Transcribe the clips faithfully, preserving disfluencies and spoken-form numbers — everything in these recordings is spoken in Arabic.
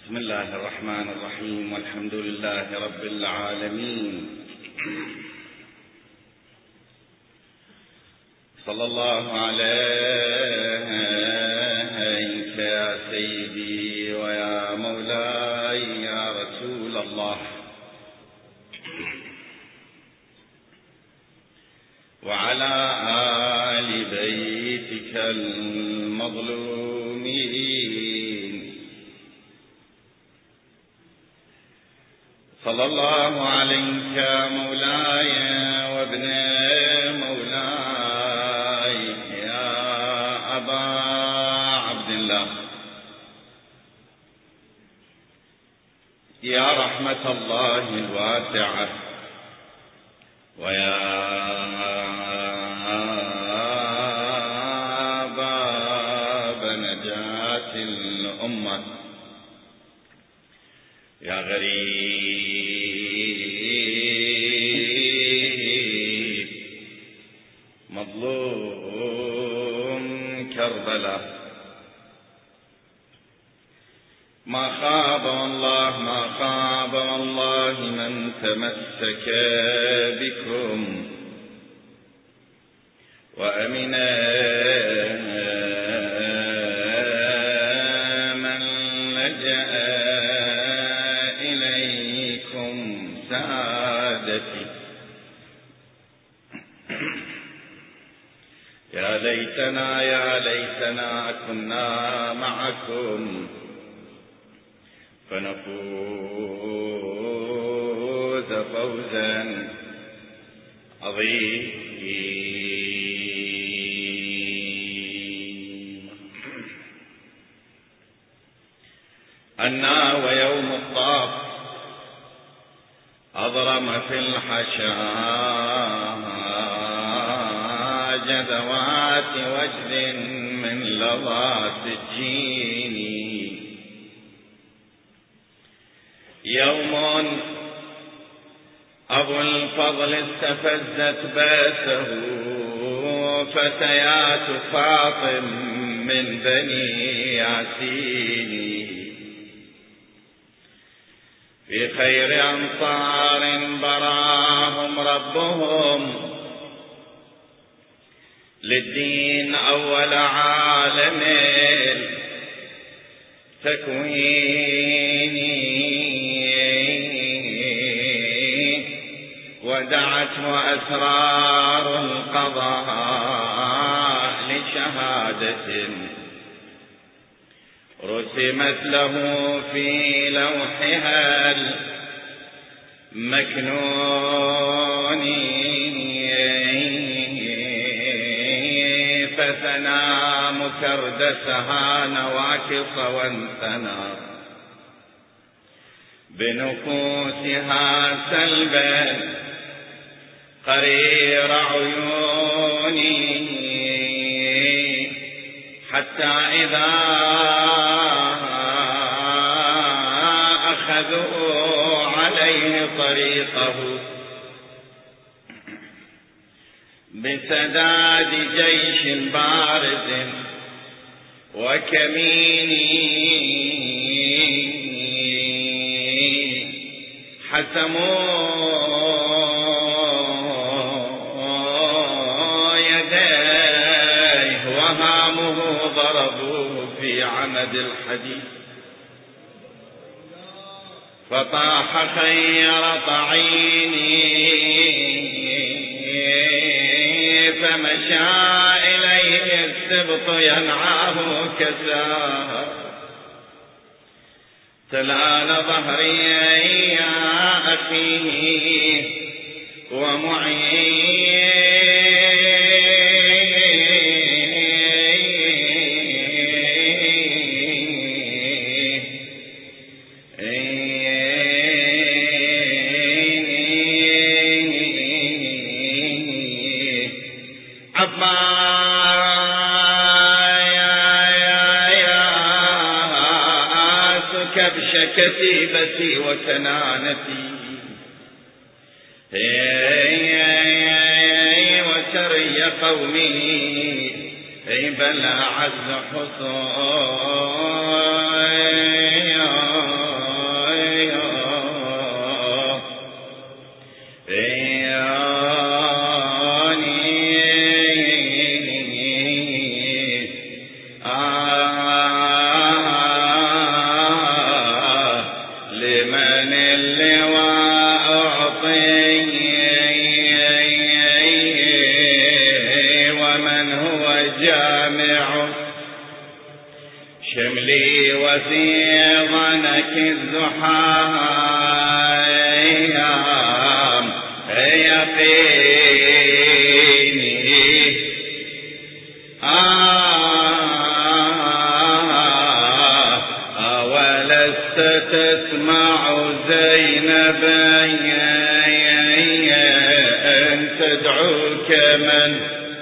بسم الله الرحمن الرحيم والحمد لله رب العالمين. صلى الله عليك يا سيدي ويا مولاي يا رسول الله، وعلى آل بيتك المظلومين. صلى الله عليك مولاي وابن مولاي يا أبا عبد الله، يا رحمة الله الواسعة ويا باب نجاة الأمة، يا غريب مظلوم كربلاء. ما خاب والله ما خاب والله من تمسك بكم وأمن من لجأ إليكم سعادتي. يا ليتنا يا ليتنا كنا معكم فنفوز فوزا عظيما. أنا ويوم الطاف أضرم في الحشا جذوات وجد من لظى سجيني. يوم أبو الفضل استفزت باسه فتيات فاطم من بني ياسين، في خير أنصار براهم ربهم للدين أول عالم تكويني، ودعته أسرار القضاء لشهادة رسمت له في لوحها المكنون، فثنى مكردسها نواكص وانثنى بنفوسها سلبا قرير عيوني، حتى إذا أخذوا عليه طريقه بسداد جيش بارز وكمين، حسموا يديه وهامه ضربوه في عمد الحديد، فطاح خير طعيني، فمشى إليه السبط ينعاه كساه، تلال ظهري يا أخيه ومعيني عباسك بشكتيبتي وكنانتي وسري قومي بل أعز حصون عيانك الزحام يقيني آه ولست تسمع زينب أن تدعوك من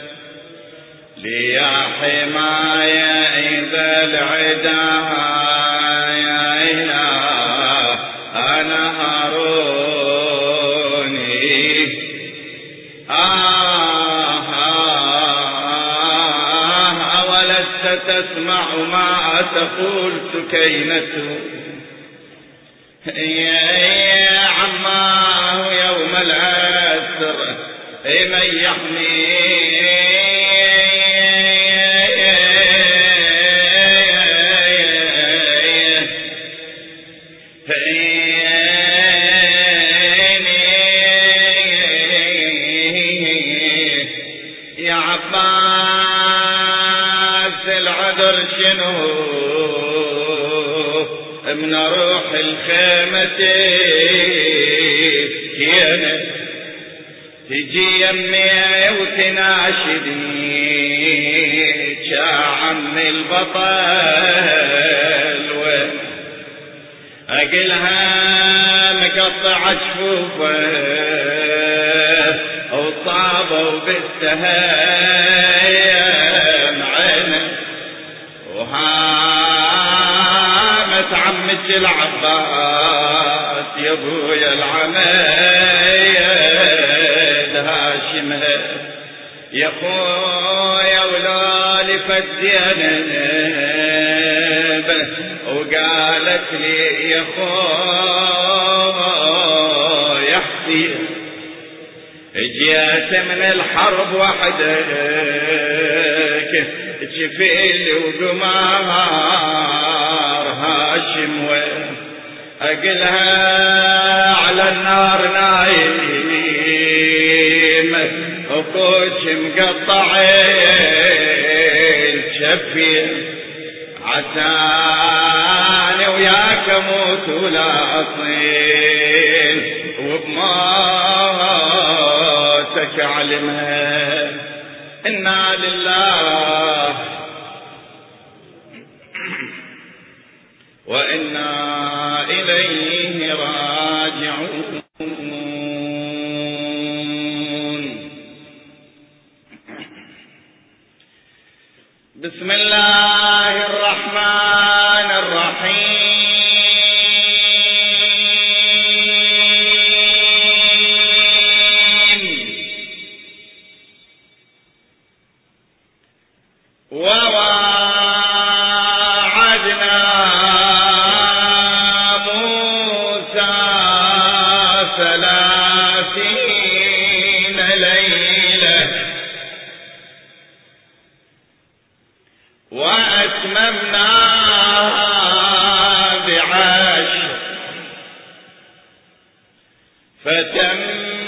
ليا حماية إذا العدا أنا هاروني آه آه ولست تسمع ما تقول سكينته يا عماه يوم العسر من يحميه يا عباس العذر شنو من روح الخيمة كينا تجي يمي وتناشدني يا عم البطل وين أقلها مقطع جفوفه وصابوا بالسهام عينه وهامت عمك العباس يا ابويا العميد هاشمها يا خويا ولالي فالزينب وقالت لي يا خويا حسين جيت من الحرب وحدك جفيلي وقمار هاشم وين أقلها على النار نايم وكوش مقطعين شفين عساني وياك موت ولا أصيل وبموتك علمها إنا لله وإنا إليه راجعون. بسم الله الرحمن الرحيم. وواعدنا موسى ثلاثين ليلة وأتممناها بعشر فتم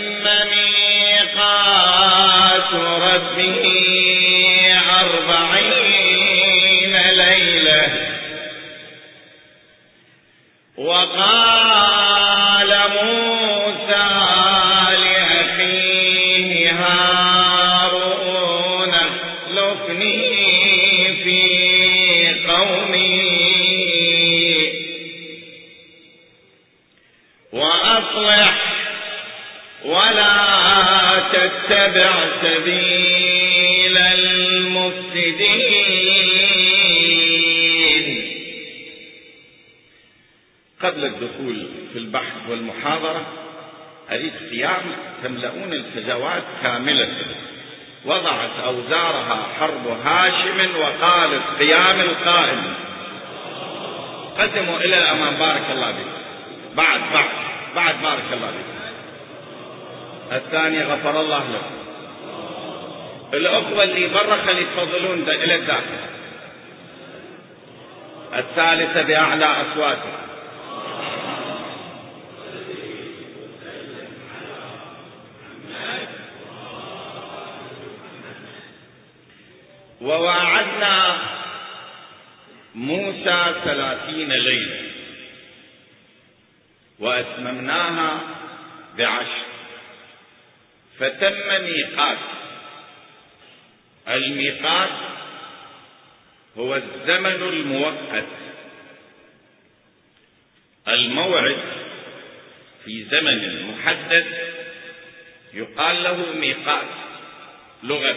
ميقات ربه أربعين ليلة وقال موسى لأخيه هارون اخلفني في قومي وأصلح ولا تتبع سبيل المفسدين. قبل الدخول في البحث والمحاضرة أريد قيام تملؤون الفجوات كاملة. وضعت أوزارها حرب هاشم وقالت قيام القائم. قدموا إلى الأمام بارك الله بك. بعد بعد بعد بارك الله بك. الثانية غفر الله لكم. الأخوة اللي برا خلي يتفضلون إلى الداخل. الثالثة بأعلى أصواتهم. وواعدنا موسى ثلاثين ليلة وأتممناها بعشر، فتم ميقات. الميقات هو الزمن المؤقت، الموعد في زمن محدد يقال له ميقات لغة،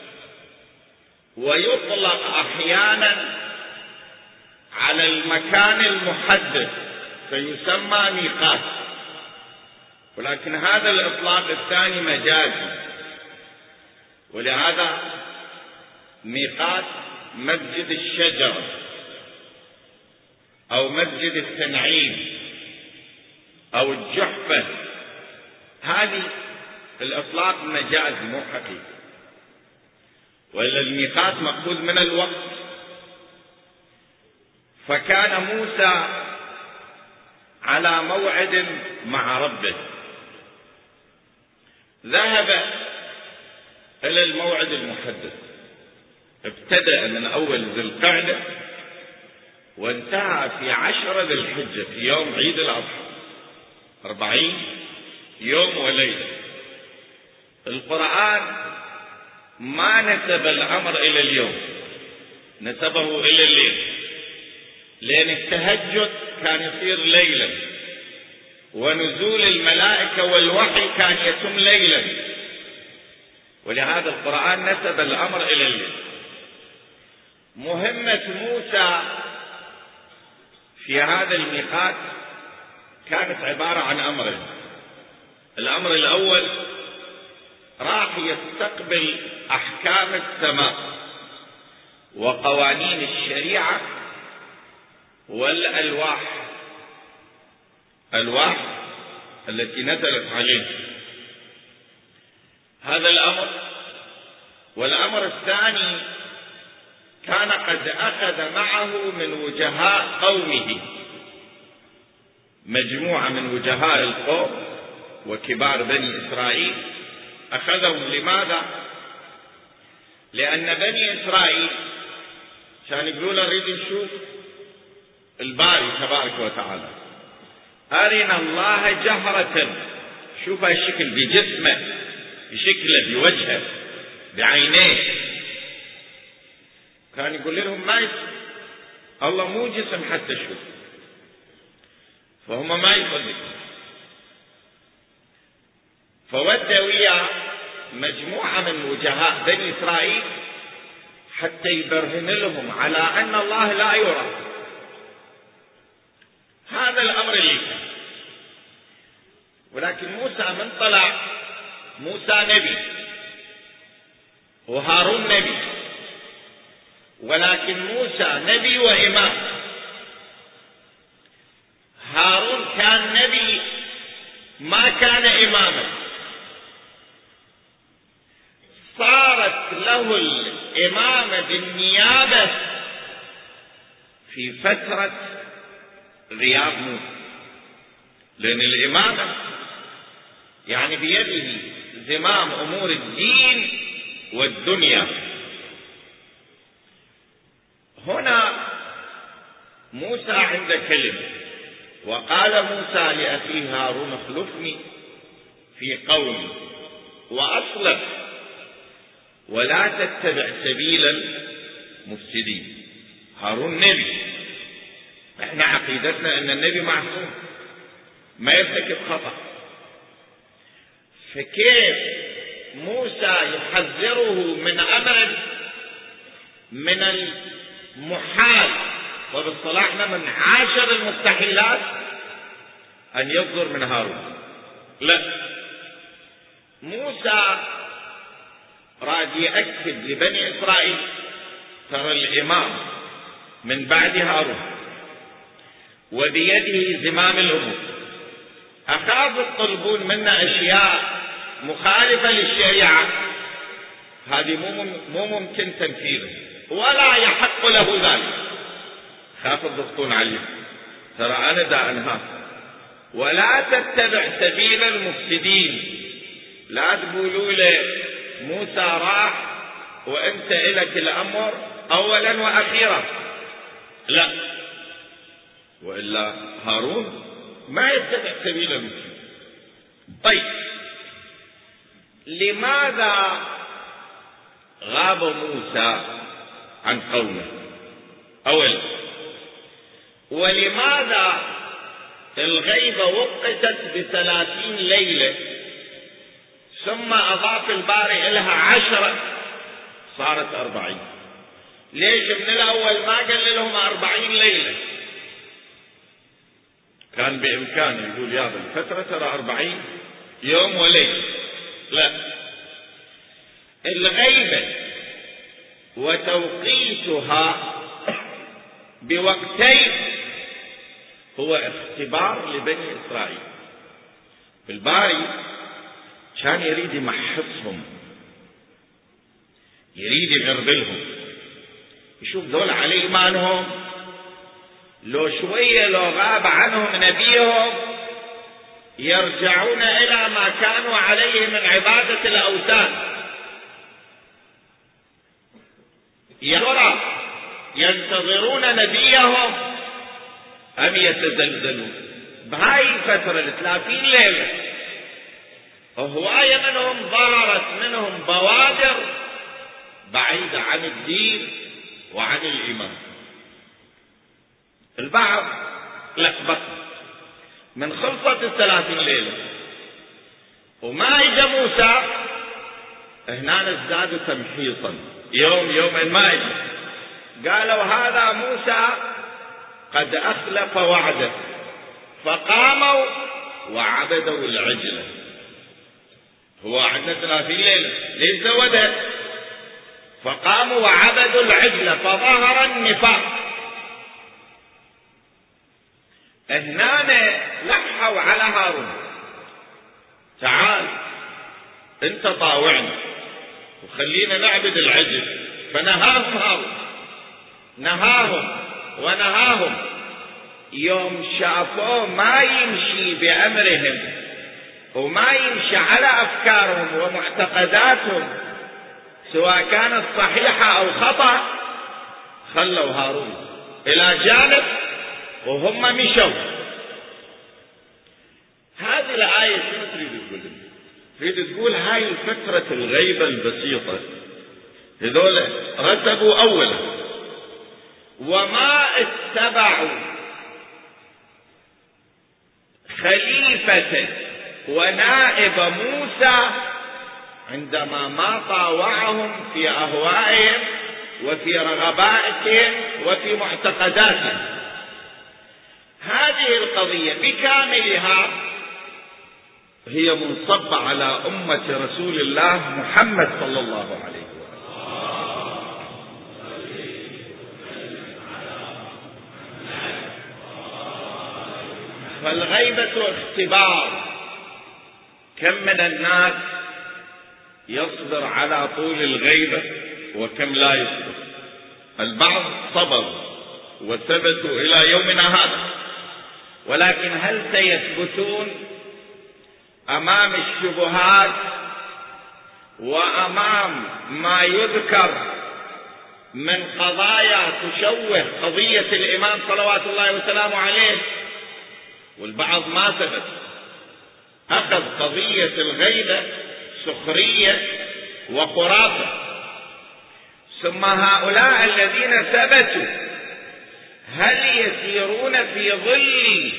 ويطلق أحيانا على المكان المحدد فيسمى ميقات، ولكن هذا الإطلاق الثاني مجازي، ولهذا ميقات مسجد الشجر أو مسجد التنعيم أو الجحفة، هذه الإطلاق مجاز مو حقيقي، وإلا الميقات مأخوذ من الوقت. فكان موسى على موعد مع ربه، ذهب إلى الموعد المحدد، ابتدأ من أول ذي القعدة وانتهى في عشر ذي الحجة في يوم عيد الأضحى، أربعين يوم وليلة. القرآن ما نسب الأمر إلى اليوم، نسبه إلى الليل، لأن التهجد كان يصير ليلا، ونزول الملائكة والوحي كان يتم ليلا، ولهذا القرآن نسب الأمر إلى الليل. مهمة موسى في هذا الميقات كانت عبارة عن أمرين. الأمر الأول راح يستقبل أحكام السماء وقوانين الشريعة والألواح، ألواح التي نزلت عليه، هذا الأمر. والأمر الثاني كان قد أخذ معه من وجهاء قومه، مجموعة من وجهاء القوم وكبار بني إسرائيل أخذهم. لماذا؟ لأن بني إسرائيل كان يقولون نريد نشوف الباري تبارك وتعالى، أرنا الله جهرة، شوف الشكل بجسمه، بشكله، بوجهه، بعينيه. كان يقول لهم ما يصير، الله مو جسم حتى شوف، فهم ما يصدقون. فودى وياه مجموعة من وجهاء بني إسرائيل حتى يبرهن لهم على أن الله لا يرى. هذا الأمر اللي كان. ولكن موسى من طلع، موسى نبي وهارون نبي، ولكن موسى نبي وإمام. هارون كان نبي ما كان إماما، صارت له الإمامة بالنيابة في فترة غياب موسى، لأن الإمامة يعني بيده زمام أمور الدين والدنيا. هنا موسى عند كلمة، وقال موسى لأخيه هارون اخلفني في قومي وأصلح ولا تتبع سبيل المفسدين. هارون نبي، احنا عقيدتنا ان النبي معصوم ما يرتكب خطأ، فكيف موسى يحذره من أمر من المحال وباصطلاحنا من عاشر المستحيلات أن يصدر من هارون؟ لا، موسى راد يأكد لبني إسرائيل ترى الإمام من بعد هارون وبيده زمام الأمور، أخاف يطلبون منا أشياء مخالفة للشريعة، هذه مو ممكن تنفيذها ولا يحق له ذلك، خاف الضغطون عليه، ترى أنا دا أنهاك. ولا تتبع سبيل المفسدين، لا تقولوا لي موسى راح وانت إلك الأمر أولا وأخيرا، لا، وإلا هارون ما يتبع سبيل المسلمين. طيب لماذا غاب موسى عن قومه أولا؟ ولماذا الغيبة وقتت بثلاثين ليلة ثم أضاف الباري لها عشرة صارت أربعين؟ ليش من الأول ما قال لهم أربعين ليلة؟ كان بإمكانه يقول يا الفترة ترى أربعين يوم وليلة. لا، الغيبة وتوقيتها بوقتين هو اختبار لبني إسرائيل. الباري كان يريد يمحصهم، يريد يغربلهم، يشوف ذول على إيمانهم، لو شوية لو غاب عنهم نبيهم يرجعون إلى ما كانوا عليه من عبادة الأوثان. يا ترى ينتظرون نبيهم أم يتزلزلون؟ بهاي الفترة الثلاثين ليلة هواية منهم ظهرت منهم بوادر بعيدة عن الدين وعن الإيمان. البعض لخبط من خلصت الثلاثين ليلة وما اجى موسى، هنا ازدادوا تمحيصا، يوم يومين ما اجى، قالوا هذا موسى قد أخلف وعده، فقاموا وعبدوا العجلة. هو عندنا ثلاثين ليلة ليش زودت؟ فقاموا وعبدوا العجلة فظهر النفاق. هنا لحوا على هارون، تعال انت طاوعنا وخلينا نعبد العجل. فنهاهم هارون، نهاهم ونهاهم. يوم شافوه ما يمشي بأمرهم وما يمشي على أفكارهم ومعتقداتهم سواء كانت صحيحة أو خطأ، خلوا هارون إلى جانب وهم مشوا. هذه الآية شنو تريد تقول؟ تريد تقول هاي فترة الغيبة البسيطة هذول رتبوا أولا وما اتبعوا خليفة ونائب موسى عندما ما طاوعهم في أهوائهم وفي رغباتهم وفي معتقداتهم. هذه القضية بكاملها هي منصبة على أمة رسول الله محمد صلى الله عليه وسلم. فالغيبة اختبار. كم من الناس يصبر على طول الغيبة وكم لا يصبر. البعض صبر وثبتوا إلى يومنا هذا، ولكن هل سيثبتون أمام الشبهات وأمام ما يذكر من قضايا تشوه قضية الإمام صلوات الله وسلامه عليه؟ والبعض ما ثبت، أخذ قضية الغيبة سخرية وخرافة. ثم هؤلاء الذين ثبتوا هل يسيرون في ظل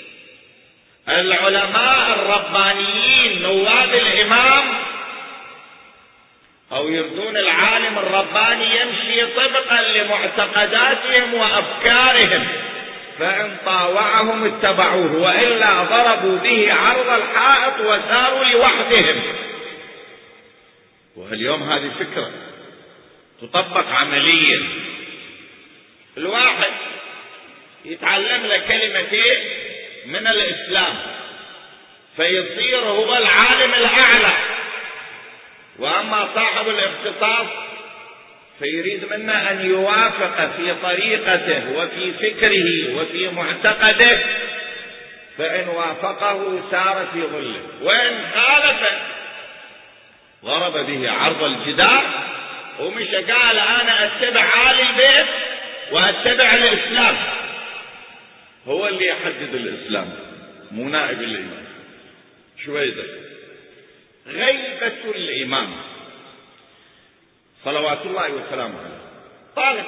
العلماء الربانيين نواب الإمام، أو يردون العالم الرباني يمشي طبقا لمعتقداتهم وأفكارهم، فإن طاوعهم اتبعوه وإلا ضربوا به عرض الحائط وساروا لوحدهم. واليوم هذه فكرة تطبق عمليا. الواحد يتعلم له كلمتين من الإسلام فيصير هو العالم الأعلى، وأما صاحب الاختصاص فيريد منا أن يوافق في طريقته وفي فكره وفي معتقده، فإن وافقه سار في ظله، وإن خالفه ضرب به عرض الجدار ومش قال أنا أتبع آل البيت وأتبع الإسلام. هو اللي يحدد الإسلام، مو نائب الإمام. شوي ذا غيبة الإمام صلوات الله وسلامه عليه طالب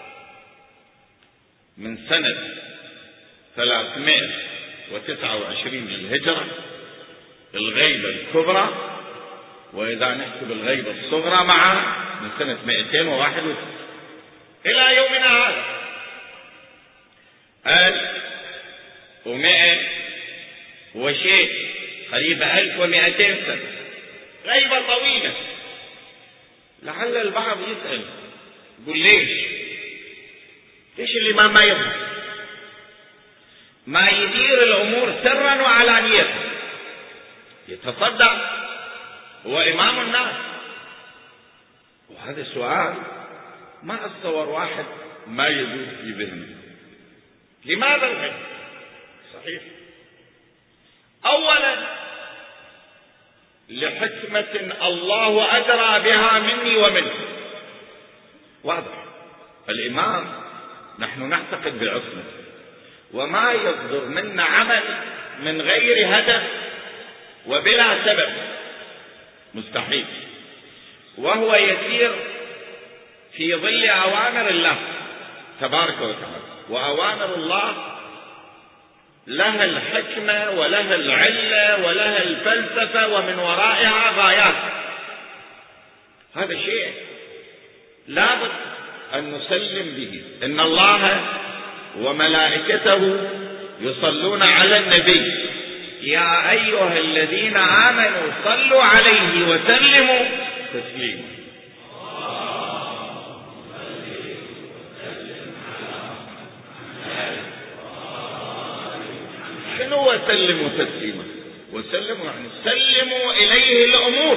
من سنة ثلاثمائة وتسعة وعشرين للهجرة الغيبة الكبرى، وإذا نحسب الغيبة الصغرى معها من سنة مئتين وواحد وستين إلى يومنا هذا ألف ومئة وشيء، قريبة ألف ومئتين سنة، غيبة طويلة. لعل البعض يسأل يقول ليش ليش الإمام ما يظهر، ما يدير الأمور سرا وعلانية، يتصدق، هو إمام الناس؟ وهذا السؤال ما أتصور واحد ما يجوز في ذهنه. لماذا الغيب؟ صحيح، أولا لحكمة الله أدرى بها مني ومنك، واضح. الإمام نحن نعتقد بعصمته، وما يصدر منا عمل من غير هدف وبلا سبب مستحيل، وهو يسير في ظل أوامر الله تبارك وتعالى، وأوامر الله لها الحكمة ولها العلة ولها الفلسفة ومن ورائها غايات. هذا شيء لابد أن نسلم به. إن الله وملائكته يصلون على النبي يا أيها الذين آمنوا صلوا عليه وسلموا تسليما. شنو وسلموا تسليما؟ وسلموا يعني سلموا إليه الأمور.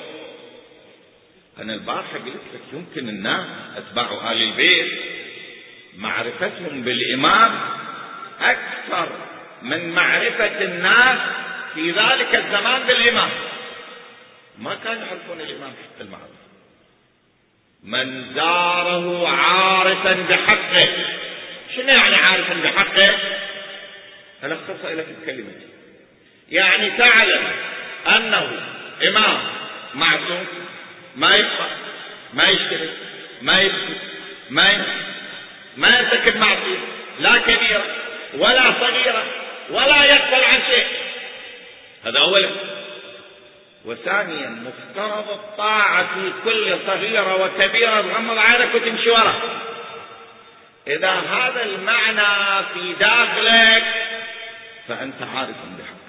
أنا البارحة قلت لك يمكن الناس أتباع آل البيت معرفتهم بالإمام أكثر من معرفة الناس في ذلك الزمان بالإمام. ما كانوا يعرفون الإمام حق المعروف. من زاره عارفا بحقه. شنو يعني عارفا بحقه؟ أنا اختصر لك الكلمة، يعني تعلم أنه إمام معصوم، ما يخطأ، ما يشترك، ما يسكت، ما ينسى، ما يرتكب معصية لا كبيرة ولا صغيرة ولا يغفل عن شيء. هذا أولا. وثانيا مفترض الطاعة في كل صغيرة وكبيرة، تغمض عينك وتمشي ورا. إذا هذا المعنى في داخلك فأنت عارف بحق.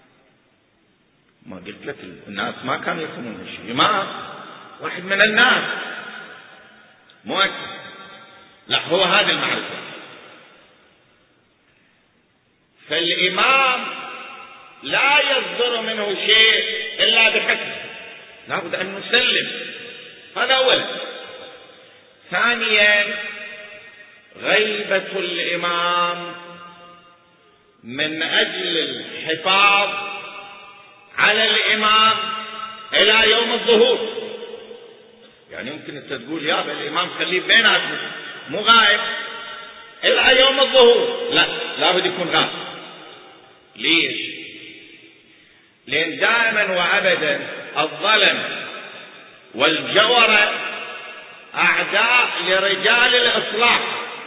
ما قلت لك الناس ما كانوا يفهمون هالشيء. إمام واحد من الناس مو أكثر، لا هو هذه المعرفة. فالإمام لا يصدر منه شيء إلا بحكم، لا بد أن نسلم. هذا أولا. ثانيا غيبة الإمام من أجل الحفاظ على الإمام إلى يوم الظهور. يعني يمكن أنت تقول يا الإمام خليه بيناتنا مو غائب إلى يوم الظهور، لا لابد يكون غائب. ليش؟ لأن دائما وأبدا الظلم والجورة أعداء لرجال الإصلاح،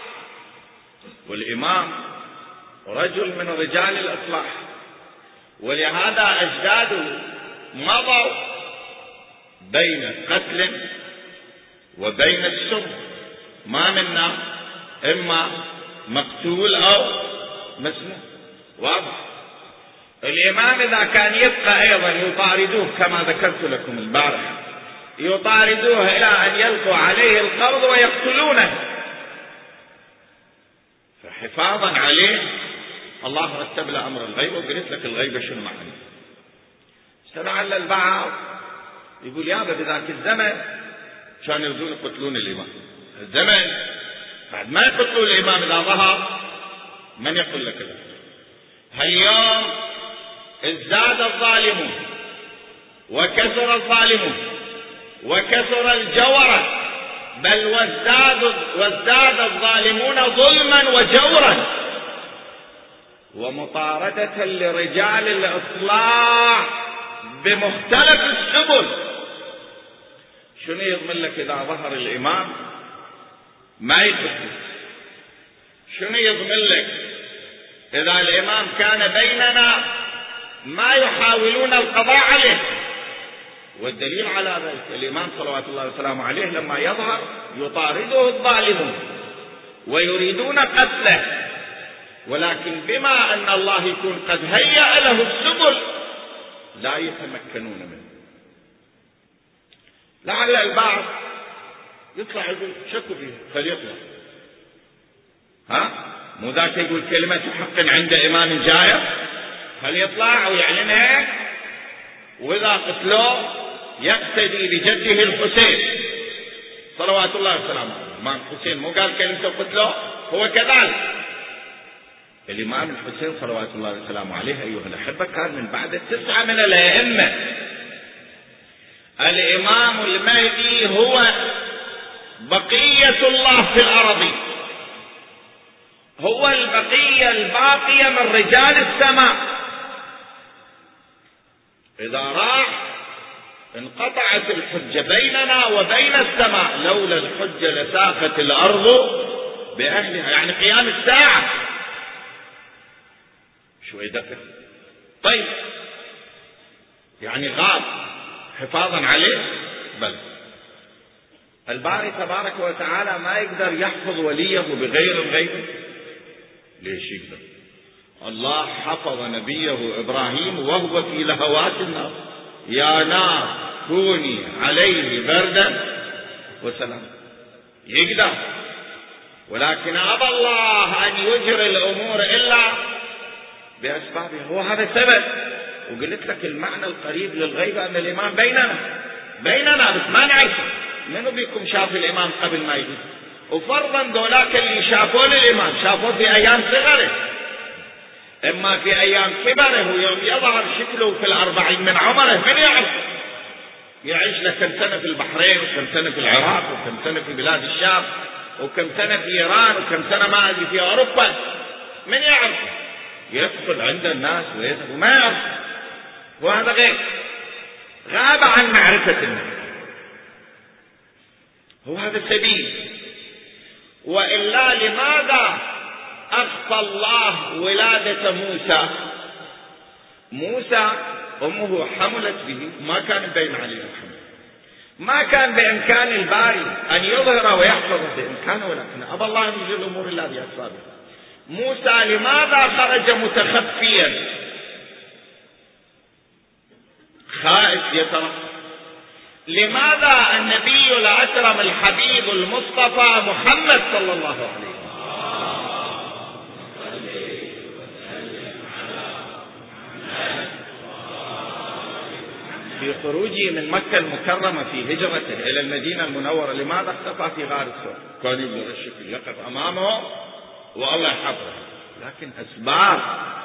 والإمام رجل من رجال الإصلاح، ولهذا أجداده مضوا بين قتل وبين السم، ما منا إما مقتول أو مسموم. واضح. الإمام إذا كان يبقى أيضا يطاردوه كما ذكرت لكم البارحة، يطاردوه إلى أن يلقوا عليه القبض ويقتلونه، فحفاظا عليه الله رتب له أمر الغيبة. وقلت لك الغيبة شنو معنى. استلعل البعض يقول يا بذاك الزمن كانوا يريدون يقتلون الإمام. الزمن بعد ما يقتلون الإمام إذا ظهر من يقول لك ذلك؟ هاليوم ازداد الظالمون وكثر الظالمون وكثر الجورة، بل وازداد, وازداد الظالمون ظلما وجورا. ومطاردة لرجال الإصلاح بمختلف السبل. شنو يضمن لك إذا ظهر الإمام ما يخفف؟ شنو يضمن لك إذا الإمام كان بيننا ما يحاولون القضاء عليه؟ والدليل على ذلك الإمام صلوات الله وسلامه عليه لما يظهر يطارده الظالمون ويريدون قتله، ولكن بما أن الله يكون قد هيأ له السبل لا يتمكنون منه. لعل البعض يطلع يقول شكوا فيه فليطلع، ها مو ذاك يقول كلمة حق عند إمام جائر فليطلع ويعلنها، وإذا قتلوه يقتدي بجده الحسين صلوات الله وسلامه. الإمام الحسين مو قال كلمة قتلوه؟ هو كذلك الإمام الحسين صلوات الله وسلامه عليه أيها الأحبة كان من بعد التسعة من الأئمة. الإمام المهدي هو بقية الله في الأرض، هو البقية الباقية من رجال السماء. إذا راح انقطعت الحجة بيننا وبين السماء، لولا الحجة لساقت الأرض بأهلها، يعني قيام الساعة. شوي دقيق. طيب يعني غاب حفاظا عليه؟ بل الباري تبارك وتعالى ما يقدر يحفظ وليه بغير الغيب. ليش يقدر؟ الله حفظ نبيه إبراهيم وهو في لهوات النار، يا نار كوني عليه بردا وسلام. يقدر، ولكن أبى الله أن يجري الأمور إلا بأسبابها، هو هذا السبب. وقلت لك المعنى القريب للغيب أن الإمام بيننا بيننا بس ما نعرفه. منو بيكم شاف الإمام قبل ما يجي؟ وفرضا دولاك اللي شافون الإمام شافوه في أيام صغره، إما في أيام كبره ويوم يظهر شكله في الأربعين من عمره، من يعرف؟ يعيش له كم سنة في البحرين وكم سنة في العراق وكم سنة في بلاد الشام وكم سنة في إيران وكم سنة ما أدري في أوروبا، من يعرف؟ يدخل عند الناس ويذهب وما يعرف، وهذا غير غاب عن معرفة الناس. هو هذا السبيل. وإلا لماذا أخفى الله ولادة موسى؟ موسى أمه حملت به، ما كان بين عليه الحمل، ما كان بإمكان الباري أن يظهر ويحفظ بإمكانه، ولكن أبى الله أن يجري الأمور إلا بأسبابها. موسى لماذا خرج متخفيا خائف يترقب؟ لماذا النبي الأكرم الحبيب المصطفى محمد صلى الله عليه وسلم في خروجه من مكة المكرمة في هجرته إلى المدينة المنورة لماذا اختفى في غار الثور؟ كان يبدو الشكل يقف أمامه والله يحفظه، لكن أسباب،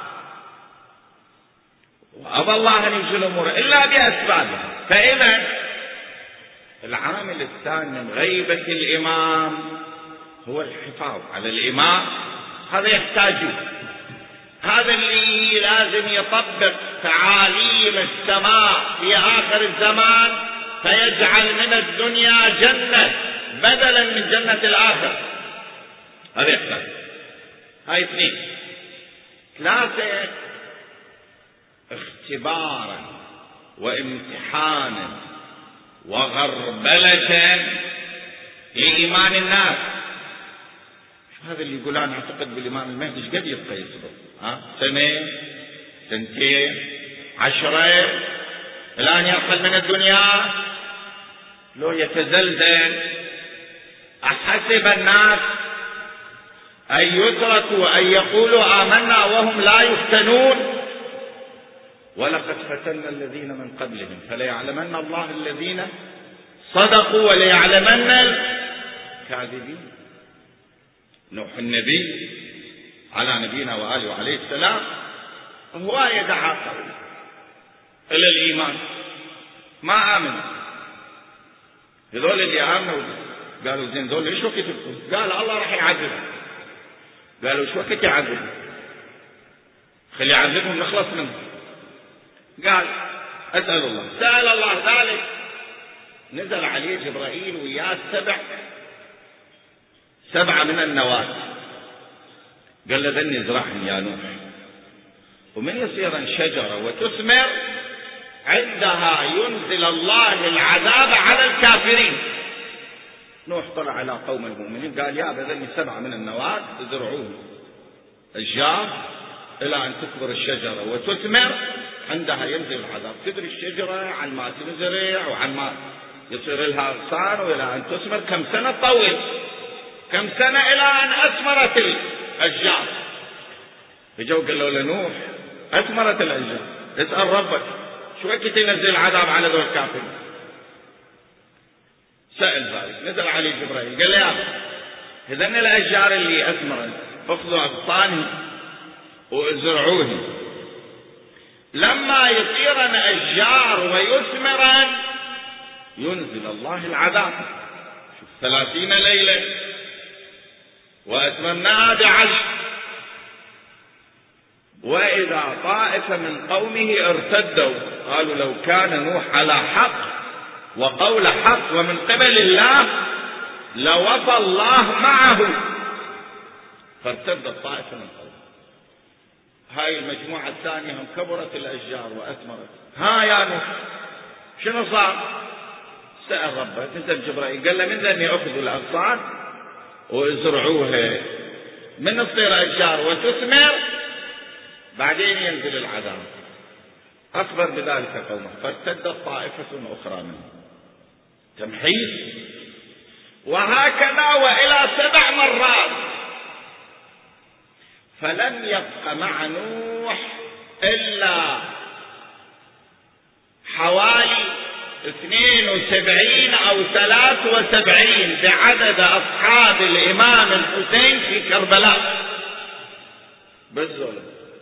وأبى الله أن يجري الأمور إلا بأسبابها. فإذا العامل الثاني من غيبة الإمام هو الحفاظ على الإمام. هذا يحتاجه، هذا اللي لازم يطبق تعاليم السماء في آخر الزمان فيجعل من الدنيا جنة بدلا من جنة الآخرة. هذا يحتاج. هاي اثنين. ثلاثة، اختبارا وامتحانا وغربلة لإيمان الناس. هذا اللي يقول أنا أعتقد بالإمام المهدي ايش قد يبقى يصبر؟ ها سنة سنتين عشرة الآن يرحل من الدنيا، لو يتزلزل. أحسب الناس أن يتركوا أن يقولوا آمنا وهم لا يفتنون؟ ولقد فتنا الذين من قبلهم فليعلمن الله الذين صدقوا وليعلمن الكاذبين. نوح النبي على نبينا وآله وعليه السلام هو يدعى إلى الإيمان، ما آمن. هذول اللي آمنوا قالوا زين ذول ايش وقت تبقوا؟ قال الله راح يعذبهم. قالوا ايش وقت يعذبهم؟ خلي يعذبهم نخلص منه. قال أسأل الله، سأل الله ذلك، نزل عليه جبرائيل وياه سبع سبعة من النواه، قال له ذني ازرعهم يا نوح، ومن يصير شجرة وتثمر عندها ينزل الله العذاب على الكافرين. نوح طلع على قوم المؤمنين قال يا ذني سبعة من النواه ازرعوه أشجار إلى أن تكبر الشجرة وتثمر عندها ينزل العذاب. تدري الشجرة عن ما تنزرع وعن ما يصير لها أغصان وإلى أن تثمر كم سنة طويل، كم سنة إلى أن أثمرت الأشجار. فجوا قالوا لنوح أثمرت الأشجار، اسأل ربك شو وقت ينزل العذاب على ذو الكافرين. سأل ذلك، نزل عليه جبرائيل قال له يا هذن الأشجار اللي أثمرت فخذوا أغصانه وازرعوه، لما يصيرن أشجار ويثمرن ينزل الله العذاب. شوف ثلاثين ليلة وأتممناها بعشر. وإذا طائفة من قومه ارتدوا قالوا لو كان نوح على حق وقول حق ومن قبل الله لوفى الله معه، فارتدت طائفة من قومه. هاي المجموعة الثانية هم كبرت الأشجار وأثمرت. ها يا نوح شنو صار؟ سأل ربه، نزل جبرائيل قال له من ذني أخذوا الأغصان وازرعوها، من تصير أشجار وتثمر بعدين ينزل العذاب. أخبر بذلك قومه فارتدت طائفة أخرى منهم. تمحيص. وهكذا وإلى سبع مرات. فلم يبق مع نوح إلا حوالي اثنين وسبعين أو ثلاث وسبعين بعدد أصحاب الإمام الحسين في كربلاء بالظلم.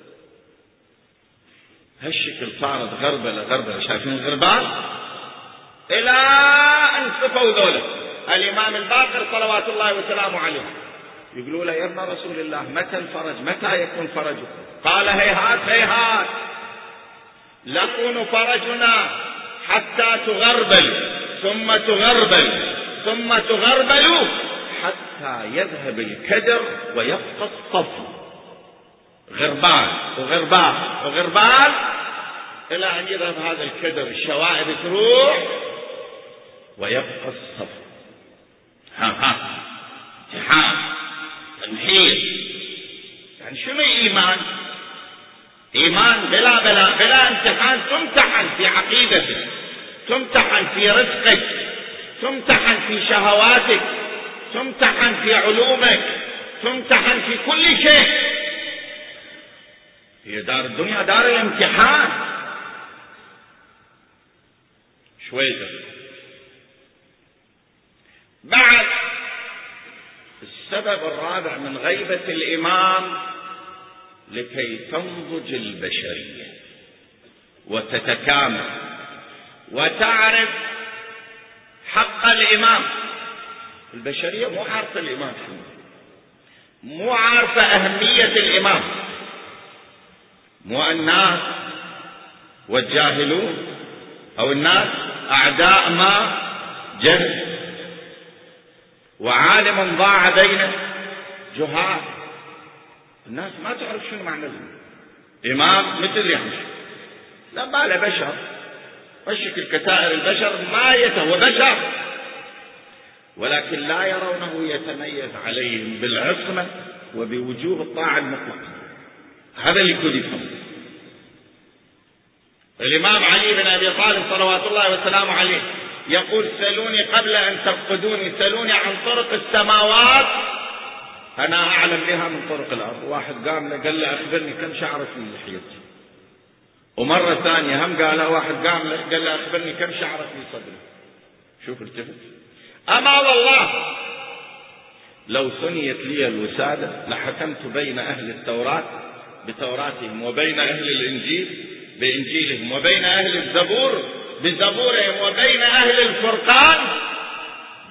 هالشكل صارت غربلة غربلة، شايفين الغربال إلى أن صفوا ذولا. الإمام الباقر صلوات الله وسلامه عليه يقولوا له يا ابن رسول الله متى الفرج، متى يكون فرجه؟ قال هيهات هيهات لكون فرجنا حتى تغربل ثم تغربل ثم تغربل حتى يذهب الكدر ويبقى الصفو. غربال وغربال وغربال إلى أن يذهب هذا الكدر، الشوائب تروح ويبقى الصفو. ها ها امتحان تمحيص. يعني شنو إيمان؟ إيمان بلا بلا بلا امتحان. تمتحن في عقيدتك، تمتحن في رزقك، تمتحن في شهواتك، تمتحن في علومك، تمتحن في كل شيء. هي دار الدنيا دار الامتحان. شوية بعد السبب الرابع من غيبة الإمام لكي تنضج البشرية وتتكامل وتعرف حق الإمام. البشرية مو عارفة الإمام شنو، مو عارفة أهمية الإمام. مو الناس والجاهلون أو الناس أعداء ما جهل، وعالم ضاع بينه جهال. الناس ما تعرف شنو معنى الإمام، مثل يعني لا باله بشر، والشكل كسائر البشر ما يتهوى بشر، ولكن لا يرونه يتميز عليهم بالعصمة وبوجوب الطاعة المطلقة. هذا اللي كل يفهم. الإمام علي بن أبي طالب صلوات الله وسلامه عليه يقول سلوني قبل أن تفقدوني، سلوني عن طرق السماوات أنا أعلم بها من طرق الأرض. واحد قام له قال له أخبرني كم شعر في لحيتي. ومرة ثانية هم قال له واحد قام له قال له أخبرني كم شعر في صدري. شوف التفت. أما والله لو ثنيت لي الوسادة لحكمت بين أهل التوراة بتوراتهم وبين أهل الإنجيل بإنجيلهم وبين أهل الزبور بزبورهم وبين أهل الفرقان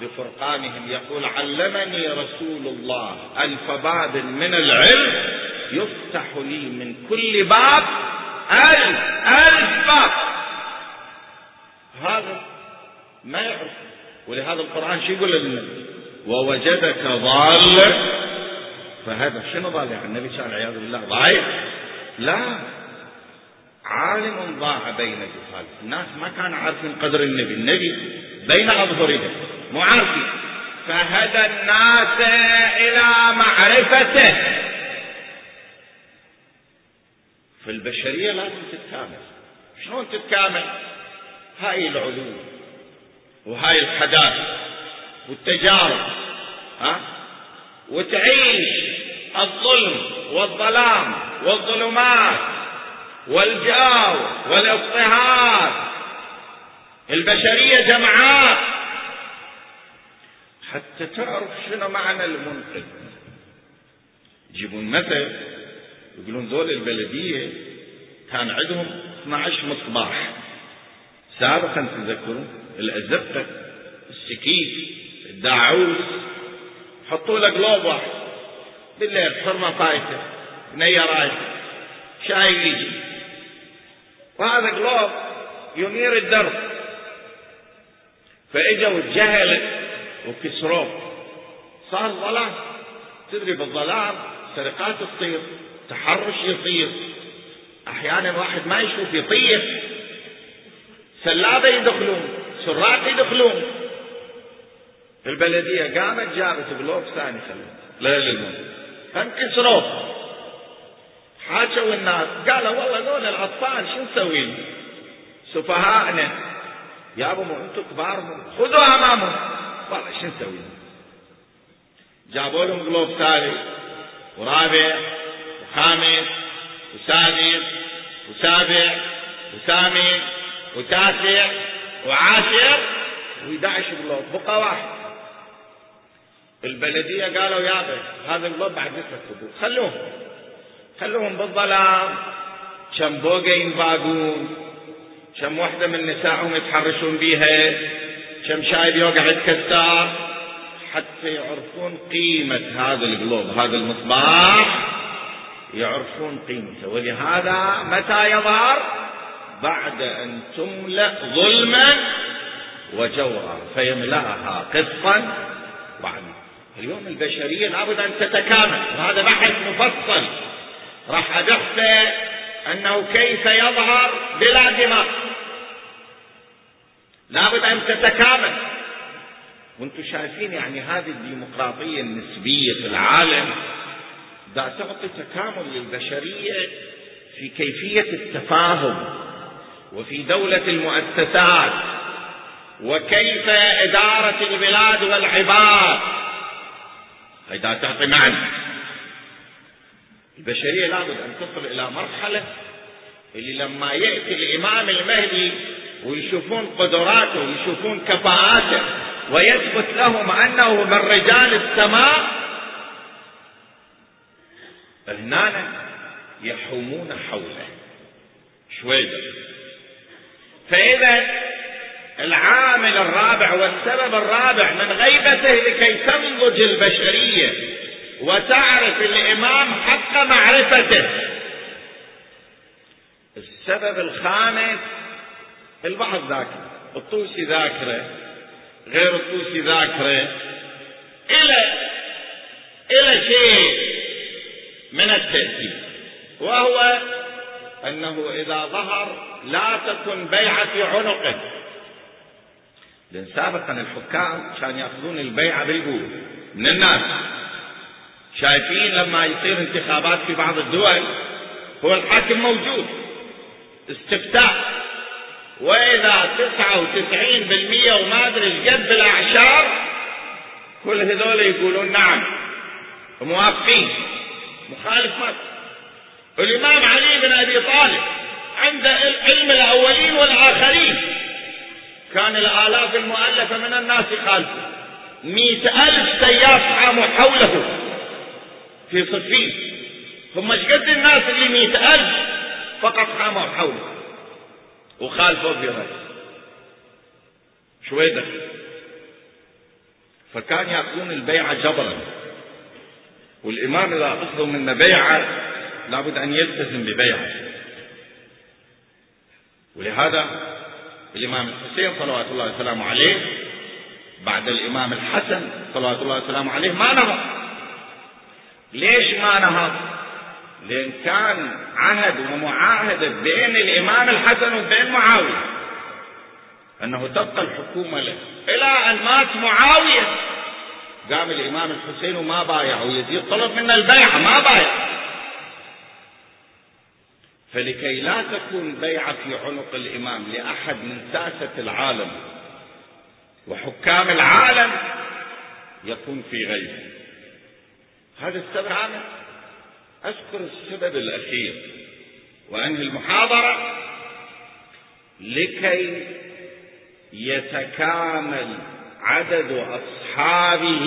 بفرقانهم. يقول علمني رسول الله ألف باب من العلم يفتح لي من كل باب ألف ألف باب. هذا ما يعرف. ولهذا القرآن شو يقول لنا؟ ووجدك ضالا فهذا. شنو ضال يعني؟ النبي كان عياذ بالله ضايع؟ لا، عالم ضاع بين جهال. الناس ما كانوا عارفين قدر النبي. النبي بين أظهرهم مو عارفين، فهدى الناس إلى معرفته. فالبشرية لازم تتكامل. شلون تتكامل؟ هاي العلوم وهاي الحداثة والتجارب، ها، وتعيش الظلم والظلام والظلمات والجو والاضطهاد. البشرية جمعاء حتى تعرف شنو معنى المنقذ. يجيبون مثل يقولون ذول البلدية كان عندهم اثني عشر مصباح سابقا، تذكرون الأزقة، السكيك، الداعوس، حطوا له قلوب واحد بالليل، حرمة فايته، بنية رايته، شاي يجي، وهذا قلوب ينير الدرب. فاجوا الجهل وكسروه، صار ظلام. تدري بالظلام سرقات تصير، تحرش يصير، احيانا واحد ما يشوف يطير، سلابه يدخلون، سراق يدخلون. البلديه قامت جابت قلوب ثاني خلوه لا للموت، فانكسروه. حاجوا الناس قالوا والله دول الاطفال شو نسوي؟ سفهاءنا يا ابو انتم كبار خذوا امامهم، والله شو نسوي؟ جابوا لهم قلوب ثالث ورابع وخامس وسادس وسابع وثامن وتاسع وعاشر وإحدى عشر قلوب، بقى واحد. البلدية قالوا يابا هذا القلوب بعد نتركبوه، خلوهم خلوهم بالظلام. كم بوقة ينباقون، كم وحدة من نسائهم يتحرشون بيها، كم شايب يوقع يتكسر، حتى يعرفون قيمة هذا القلوب، هذا المصباح يعرفون قيمته. ولهذا متى يظهر؟ بعد أن تملأ ظلما وجورا فيملأها قسطا وعدلا. اليوم البشرية لابد أن تتكامل، وهذا بحث مفصل راح أدخل أنه كيف يظهر بلا دماغ. لابد أن تتكامل. وانتم شايفين يعني هذه الديمقراطية النسبية في العالم دا تعطي تكامل للبشرية في كيفية التفاهم وفي دولة المؤسسات وكيف إدارة البلاد والعباد. هذا تعطي معنى. البشرية لابد أن تصل إلى مرحلة اللي لما يأتي الإمام المهدي ويشوفون قدراته ويشوفون كفاءاته ويثبت لهم أنه من رجال السماء، فهنا يحومون حوله شوية. فإذا العامل الرابع والسبب الرابع من غيبته لكي تنضج البشرية وتعرف الإمام حق معرفته. السبب الخامس البعض ذاكر، الطوسي ذاكره، غير الطوسي ذاكره، إلى إلى شيء من التأثير، وهو أنه إذا ظهر لا تكن بيعة في عنقه. لأن سابقا الحكام كانوا يأخذون البيعة بالقوة من الناس. شايفين لما يصير انتخابات في بعض الدول هو الحاكم موجود، استفتاء، وإذا تسعة وتسعين بالمئة وما أدري ايش قد بالأعشار كل هذول يقولون نعم موافقين، مخالف مات. الإمام علي بن أبي طالب عنده علم الأولين والآخرين، كان الآلاف المؤلفة من الناس يخالفوا، مئة ألف سياف عاموا حوله في صفين، ثم ايش قد الناس اللي مئة ألف فقط عاموا حوله وخالفوا في هذا شويدة. فكان يأخذون البيعة جبرا، والإمام إذا أخذوا منا بيعة لابد أن يلتزم ببيعة. ولهذا الإمام الحسين صلوات الله وسلامه عليه بعد الإمام الحسن صلوات الله وسلامه عليه ما نهض. ليش ما نهض؟ لأن كان عهد ومعاهدة بين الإمام الحسن وبين معاوية أنه تبقى الحكومة له إلى أن مات معاوية. قام الإمام الحسين وما بايع، ويزيد طلب منا البيعة ما بايع. فلكي لا تكون بيعة في عنق الإمام لأحد من ساسة العالم وحكام العالم يكون في غيبه. هذا السبب. أذكر السبب الأخير وأنهي المحاضرة. لكي يتكامل عدد أصحابه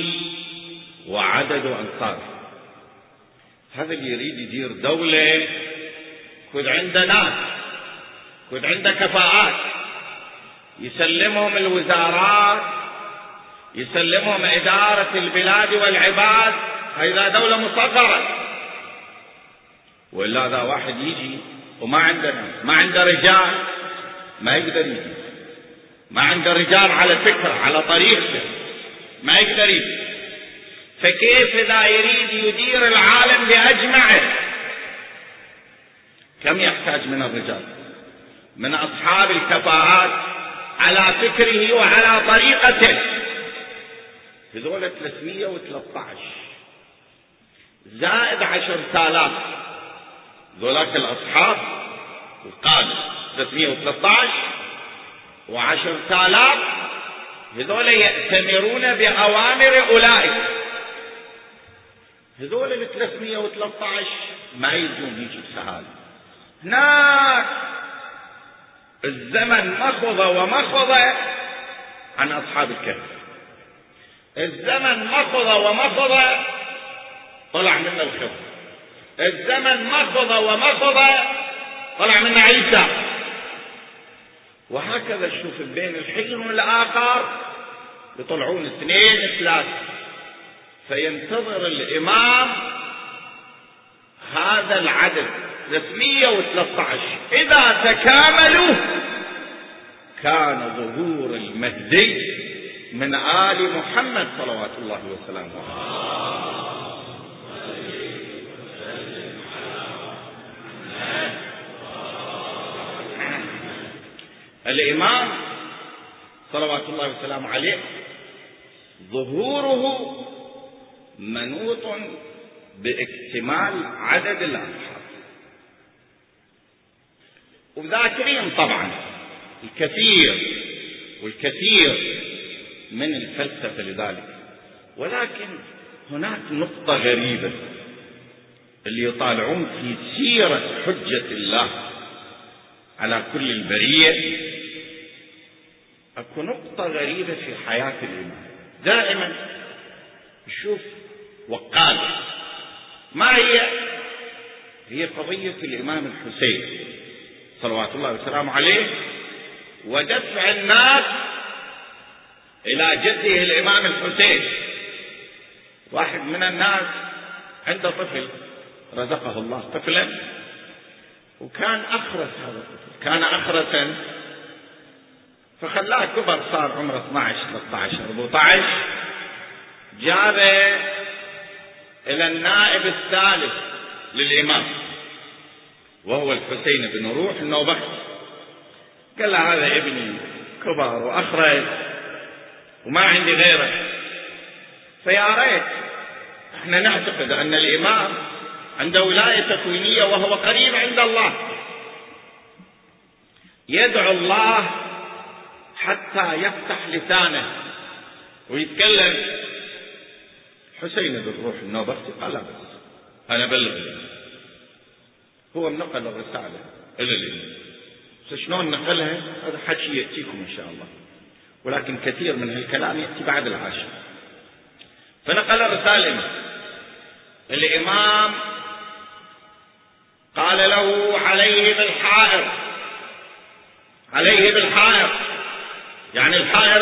وعدد أنصاره. هذا اللي يريد يدير دولة كد عنده ناس، كد عنده كفاءات، يسلمهم الوزارات، يسلمهم إدارة البلاد والعباد. هذا دولة مصغرة. وإلا ذا واحد يجي وما عنده ما عنده رجال ما يقدر يجي، ما عنده رجال على فكرة على طريقته ما يقدر يجي. فكيف إذا يريد يدير العالم بأجمعه؟ كم يحتاج من الرجال من أصحاب الكفاءات على فكره وعلى طريقته؟ هذول ثلاثمئة وثلاثة عشر زائد عشرة آلاف ذولاك الأصحاب القادة ثلاثمئة وثلاثة عشر وعشرة آلاف هذول يأتمرون بأوامر أولئك. هذول ال ثلاثمئة وثلاثة عشر ما يجون يجي بسهالة. هناك الزمن مخض ومخض عن أصحاب الكهف. الزمن مخض ومخض طلع منا الخضر. الزمن مخض ومخض طلع منا عيسى. وهكذا شوف بين الحين والآخر يطلعون اثنين ثلاثة. فينتظر الإمام هذا العدد ثلاثمئة وثلاثة عشر. إذا تكاملوا كان ظهور المهدي من آل محمد صلوات الله وسلامه الإمام صلوات الله وسلامه عليه ظهوره منوط باكتمال عدد الأصحاب، وذاكرين طبعا الكثير والكثير من الفلسفة لذلك. ولكن هناك نقطة غريبة اللي يطالعون في سيرة حجة الله على كل البرية. اكو نقطة غريبة في حياة الإمام. دائما نشوف وقال ما هي هي قضية الإمام الحسين صلوات الله وسلامه عليه ودفع الناس إلى جده الإمام الحسين. واحد من الناس عنده طفل رزقه الله طفلا وكان أخرس. هذا الطفل كان أخرسا فخلاه كبر صار عمره اثني عشر ثلاثة عشر أربعة عشر. جابه إلى النائب الثالث للإمام وهو الحسين بن روح النوبختي. قال له هذا ابني كبر وأخرج وما عندي غيره، فيا ريت احنا نعتقد أن الإمام عنده ولاية تكوينية وهو قريب عند الله، يدعو الله حتى يفتح لسانه ويتكلم. حسين بن روح النوبختي قال لا بس أنا بلغ. هو نقل الرسالة إلى الإمام. شلون نقلها هذا حكي يأتيكم إن شاء الله، ولكن كثير من هالكلام يأتي بعد العاشر. فنقل الرسالة الإمام قال له عليه بالحائر، عليه بالحائر يعني الحائر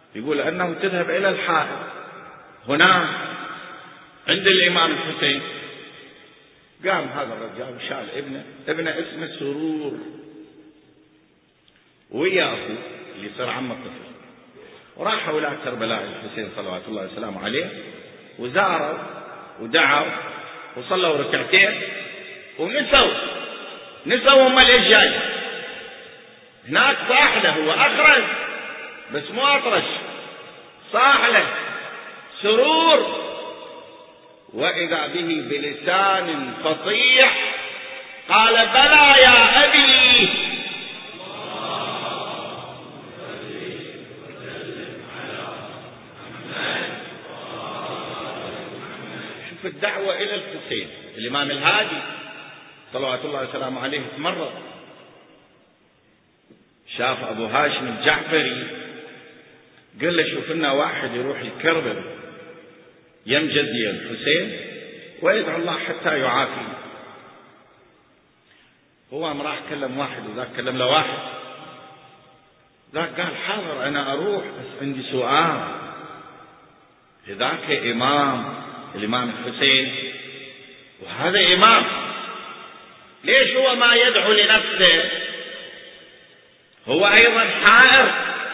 يقول أنه تذهب إلى الحائط هنا عند الإمام الحسين. قام هذا الرجال وشال ابنه، ابنه اسمه سرور، ويا أخوه اللي صار عم الطفل، وراحوا إلى كربلاء الحسين صلوات الله وسلامه عليه، وزاروا ودعوا وصلوا ركعتين، ونسوا نسوا هم ليش جاي. هناك صاح له، هو أخرج بس مو أطرش، صاح له سرور، وإذا به بلسان فصيح قال بلى يا أبي. شوف الدعوة إلى الحسين. الإمام الهادي صلوات الله وسلامه عليه تمرض، شاف أبو هاشم الجعفري قال له شوف لنا واحد يروح الكربلاء يمجدي الحسين ويدعو الله حتى يعافي. هو ما راح كلم واحد وذاك كلم له واحد، ذاك قال حاضر أنا أروح بس عندي سؤال. ذاك إمام الإمام الحسين وهذا إمام، ليش هو ما يدعو لنفسه؟ هو أيضا حائر،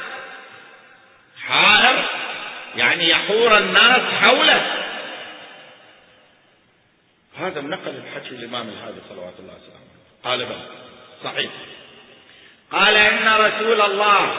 حائر يعني يحور الناس حوله. هذا نقل الحكي الإمام الهادي صلوات الله وسلامه. قال بل صحيح. قال إن رسول الله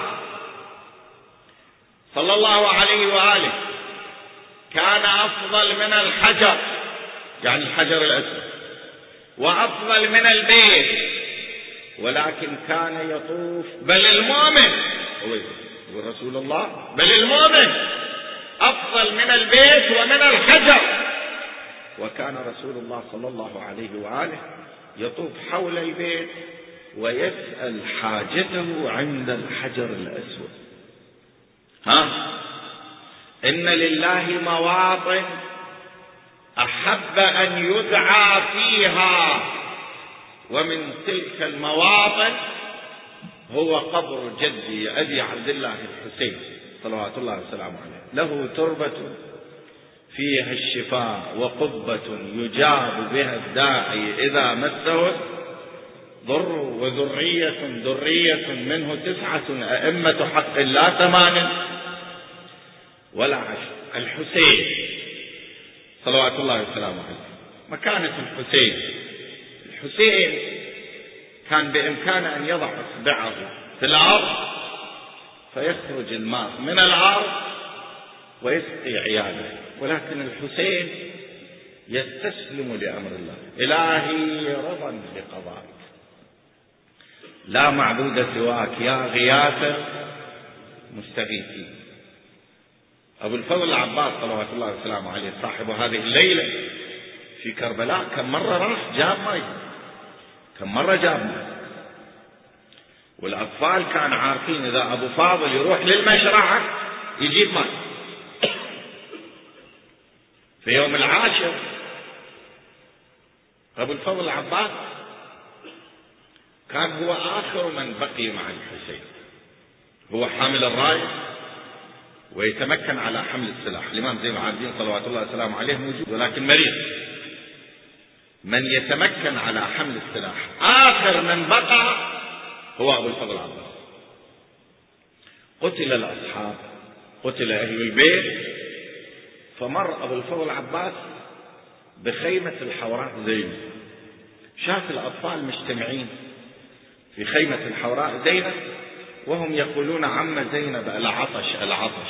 صلى الله عليه وآله كان أفضل من الحجر، يعني الحجر الأسود، وأفضل من البيت، ولكن كان يطوف. بل المؤمن هو رسول الله، بل المؤمن أفضل من البيت ومن الحجر. وكان رسول الله صلى الله عليه وآله يطوف حول البيت ويسأل حاجته عند الحجر الأسود. ها إن لله مواطن أحب أن يدعى فيها، ومن تلك المواطن هو قبر جدي أبي عبد الله الحسين صلوات الله وسلامه عليه، له تربة فيها الشفاء وقبة يجاب بها الداعي إذا مسه ضر، وذرية ذرية منه تسعة أئمة حق لا ثمان ولا عشر. الحسين صلوات الله وسلامه عليه، مكانة الحسين. الحسين كان بإمكانه أن يضع إصبعه في الأرض فيخرج الماء من الأرض ويسقي عياله، ولكن الحسين يستسلم لأمر الله. إلهي رضا بقضائك لا معبود سواك يا غياث مستغيثين. أبو الفضل العباس صلوات الله وسلامه عليه صاحب هذه الليلة في كربلاء كم مرة راح جاب ماء، كم مرة جاب ماء، والأطفال كان عارفين إذا أبو فاضل يروح للمشرعة يجيب ماء. في يوم العاشر أبو الفضل العباس كان هو آخر من بقي مع الحسين، هو حامل الراية ويتمكن على حمل السلاح. الإمام زين العابدين صلوات الله وسلامه عليه موجود ولكن مريض. من يتمكن على حمل السلاح آخر من بقى هو أبو الفضل العباس. قتل الأصحاب، قتل أهل البيت، فمر أبو الفضل العباس بخيمة الحوراء زينب، شاف الأطفال مجتمعين في خيمة الحوراء زينب وهم يقولون عم زينب العطش العطش.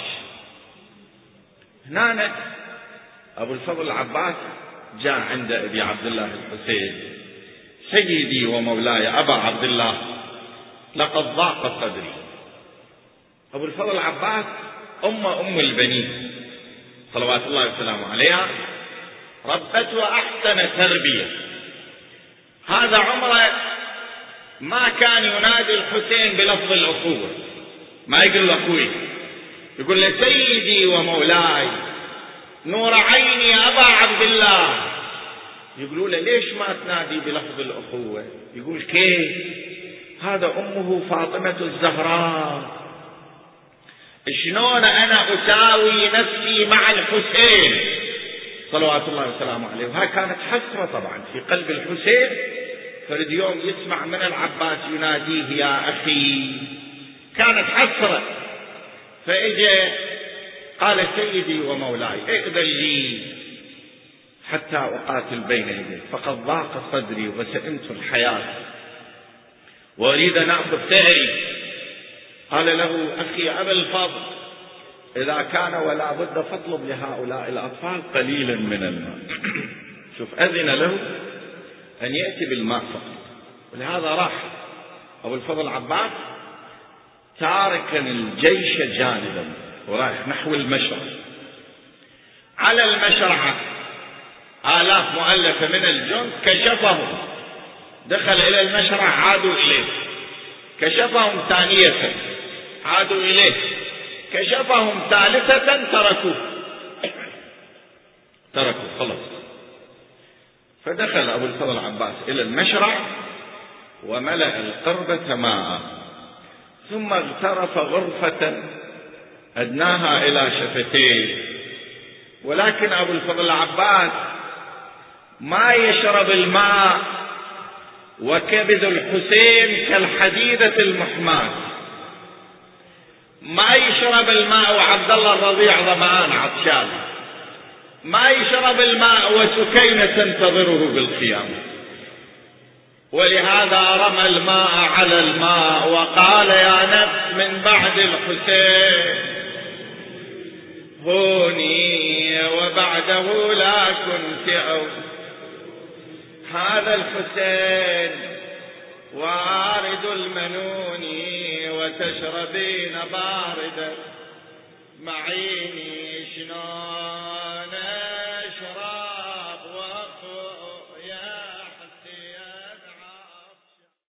هناك أبو الفضل العباس جاء عند أبي عبد الله الحسين: سيدي ومولاي أبا عبد الله، لقد ضاق صدري. أبو الفضل العباس أم أم البنين صلوات الله وسلامه عليها، ربته أحسن تربية. هذا عمره ما كان ينادي الحسين بلفظ الأخوة، ما يقول له أخوي، يقول له سيدي ومولاي نور عيني أبا عبد الله. يقولوا له ليش ما تنادي بلفظ الأخوة؟ يقول كيف؟ هذا أمه فاطمة الزهراء شلون أنا أساوي نفسي مع الحسين صلوات الله وسلامه عليه. وهي كانت حسرة طبعا في قلب الحسين. فرد يوم يسمع من العباس يناديه يا أخي، كانت حسرة. فإجا قال سيدي ومولاي ائذن لي حتى أقاتل بين يديك، فقد ضاق صدري وسئمت الحياة وأريد أن أخذ ثأري. قال له أخي أبا الفضل إذا كان ولا بد فاطلب لهؤلاء الأطفال قليلا من الماء. شوف أذن له أن يأتي بالماء فقط. ولهذا راح أبو الفضل عباس تاركا الجيش جانبا ورايح نحو المشرع. على المشرعة آلاف مؤلفة من الجند كشفهم، دخل إلى المشرع عادوا إليه، كشفهم ثانية عادوا إليه، كشفهم ثالثة تركوه تركوا خلص. فدخل أبو الفضل العباس إلى المشرع وملأ القربة ماء، ثم اغترف غرفة أدناها إلى شفتيه. ولكن أبو الفضل العباس ما يشرب الماء، وكبد الحسين كالحديدة المحماة، ما يشرب الماء وعبد الله الرضيع ظمآن عطشان، ما يشرب الماء وسكينة تنتظره بالخيام. ولهذا رمى الماء على الماء وقال يا نفس من بعد الحسين هوني وبعده لا كنت أو هذا الحسين وارد المنون وتشربين باردة معيني شنو